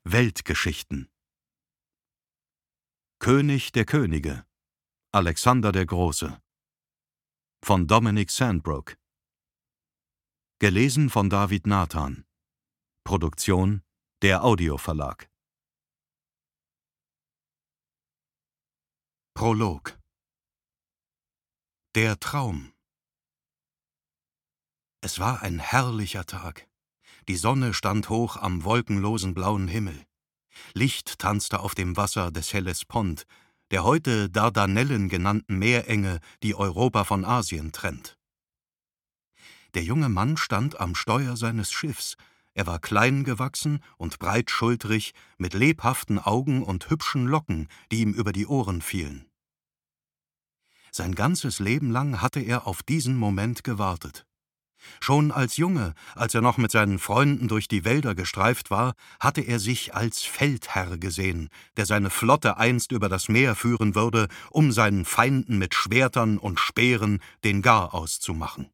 Weltgeschichten. König der Könige, Alexander der Große, von Dominic Sandbrook. Gelesen von David Nathan. Produktion der Audioverlag. Prolog. Der Traum. Es war ein herrlicher Tag. Die Sonne stand hoch am wolkenlosen blauen Himmel. Licht tanzte auf dem Wasser des Hellespont, der heute Dardanellen genannten Meerenge, die Europa von Asien trennt. Der junge Mann stand am Steuer seines Schiffs. Er war klein gewachsen und breitschultrig, mit lebhaften Augen und hübschen Locken, die ihm über die Ohren fielen. Sein ganzes Leben lang hatte er auf diesen Moment gewartet. Schon als Junge, als er noch mit seinen Freunden durch die Wälder gestreift war, hatte er sich als Feldherr gesehen, der seine Flotte einst über das Meer führen würde, um seinen Feinden mit Schwertern und Speeren den Garaus zu machen.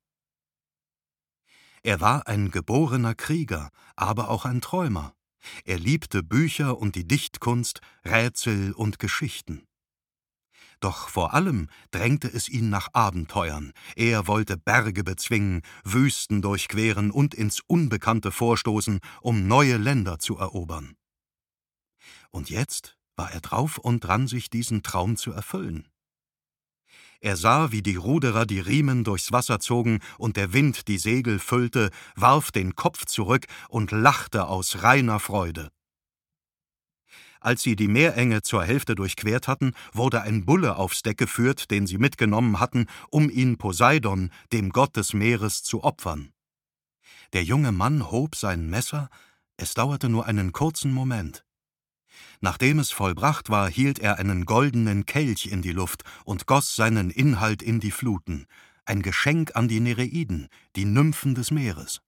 Er war ein geborener Krieger, aber auch ein Träumer. Er liebte Bücher und die Dichtkunst, Rätsel und Geschichten. Doch vor allem drängte es ihn nach Abenteuern. Er wollte Berge bezwingen, Wüsten durchqueren und ins Unbekannte vorstoßen, um neue Länder zu erobern. Und jetzt war er drauf und dran, sich diesen Traum zu erfüllen. Er sah, wie die Ruderer die Riemen durchs Wasser zogen und der Wind die Segel füllte, warf den Kopf zurück und lachte aus reiner Freude. Als sie die Meerenge zur Hälfte durchquert hatten, wurde ein Bulle aufs Deck geführt, den sie mitgenommen hatten, um ihn Poseidon, dem Gott des Meeres, zu opfern. Der junge Mann hob sein Messer, es dauerte nur einen kurzen Moment. Nachdem es vollbracht war, hielt er einen goldenen Kelch in die Luft und goss seinen Inhalt in die Fluten, ein Geschenk an die Nereiden, die Nymphen des Meeres.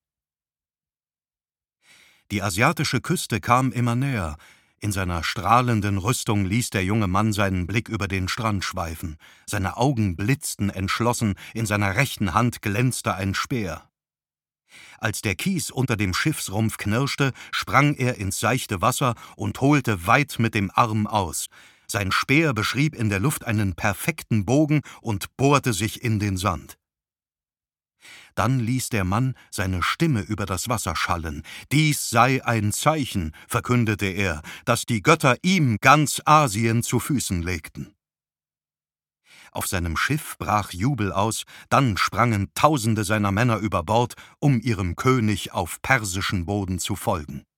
Die asiatische Küste kam immer näher. In seiner strahlenden Rüstung ließ der junge Mann seinen Blick über den Strand schweifen. Seine Augen blitzten entschlossen, in seiner rechten Hand glänzte ein Speer. Als der Kies unter dem Schiffsrumpf knirschte, sprang er ins seichte Wasser und holte weit mit dem Arm aus. Sein Speer beschrieb in der Luft einen perfekten Bogen und bohrte sich in den Sand. Dann ließ der Mann seine Stimme über das Wasser schallen. »Dies sei ein Zeichen«, verkündete er, »dass die Götter ihm ganz Asien zu Füßen legten.« Auf seinem Schiff brach Jubel aus, dann sprangen Tausende seiner Männer über Bord, um ihrem König auf persischen Boden zu folgen.